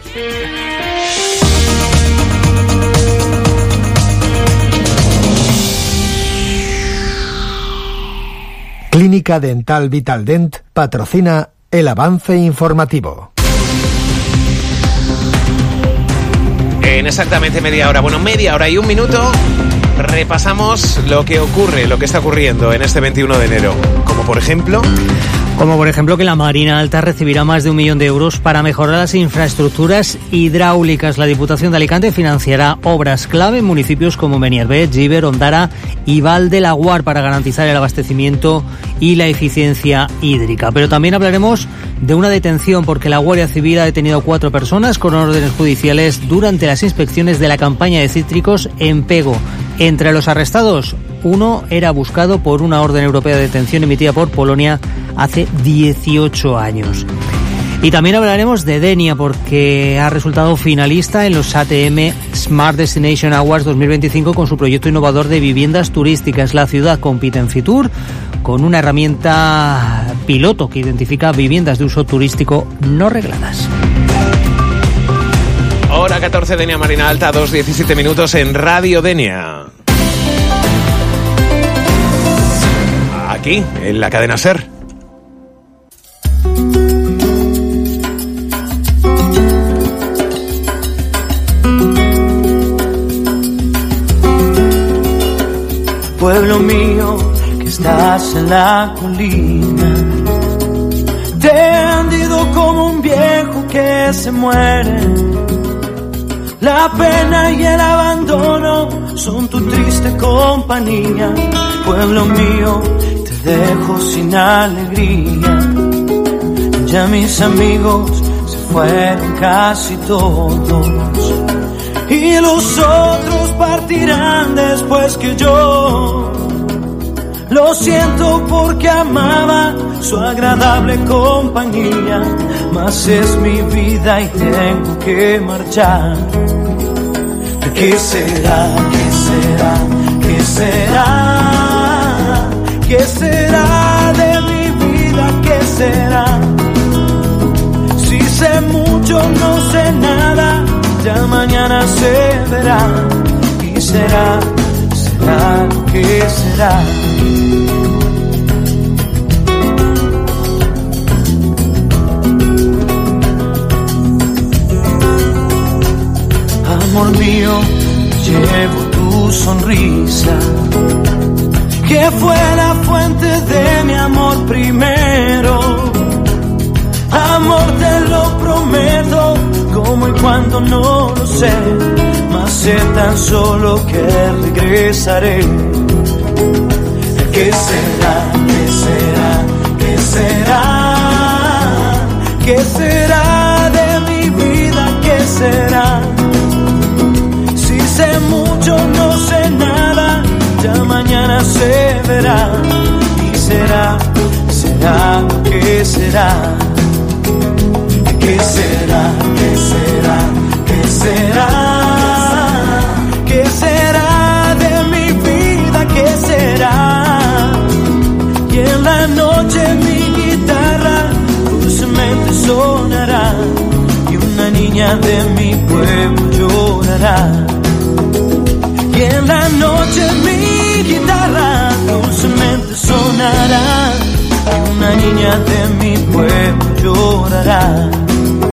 Clínica Dental Vitaldent patrocina el avance informativo. En exactamente media hora y un minuto, repasamos lo que está ocurriendo en este 21 de enero. Como por ejemplo que la Marina Alta recibirá más de 1 millón de euros para mejorar las infraestructuras hidráulicas. La Diputación de Alicante financiará obras clave en municipios como Beniarbet, Jíber, Ondara y Val de Laguar para garantizar el abastecimiento y la eficiencia hídrica. Pero también hablaremos de una detención, porque la Guardia Civil ha detenido a 4 personas con órdenes judiciales durante las inspecciones de la campaña de cítricos en Pego. Entre los arrestados, uno era buscado por una orden europea de detención emitida por Polonia hace 18 años. Y también hablaremos de Denia, porque ha resultado finalista en los ATM Smart Destination Awards 2025 con su proyecto innovador de viviendas turísticas. La ciudad compite en Fitur con una herramienta piloto que identifica viviendas de uso turístico no regladas. Hora 14, Denia Marina Alta, 2:17 minutos en Radio Denia. Aquí, en la cadena SER. Pueblo mío, que estás en la colina, tendido como un viejo que se muere. La pena y el abandono son tu triste compañía. Pueblo mío, te dejo sin alegría. Ya mis amigos se fueron casi todos, y los otros partirán después que yo. Lo siento porque amaba su agradable compañía, mas es mi vida y tengo que marchar. ¿Qué será? ¿Qué será? ¿Qué será? ¿Qué será de mi vida? ¿Qué será? Si sé mucho, no sé nada, ya mañana se verá. Y será lo que será. Amor mío, llevo tu sonrisa, que fue la fuente de mi amor primero. Amor, te lo prometo, como y cuando no lo sé, mas sé tan solo que regresaré. ¿Qué será? ¿Qué será? ¿Qué será? ¿Qué será de mi vida? ¿Qué será? Si sé mucho, no sé nada, ya mañana se verá. Y será lo que será. ¿Qué será? ¿Qué será? ¿Qué será? ¿Qué será de mi vida? ¿Qué será? Y en la noche mi guitarra dulcemente sonará, y una niña de mi pueblo llorará. Y en la noche mi guitarra dulcemente sonará, y una niña de mi pueblo llorará.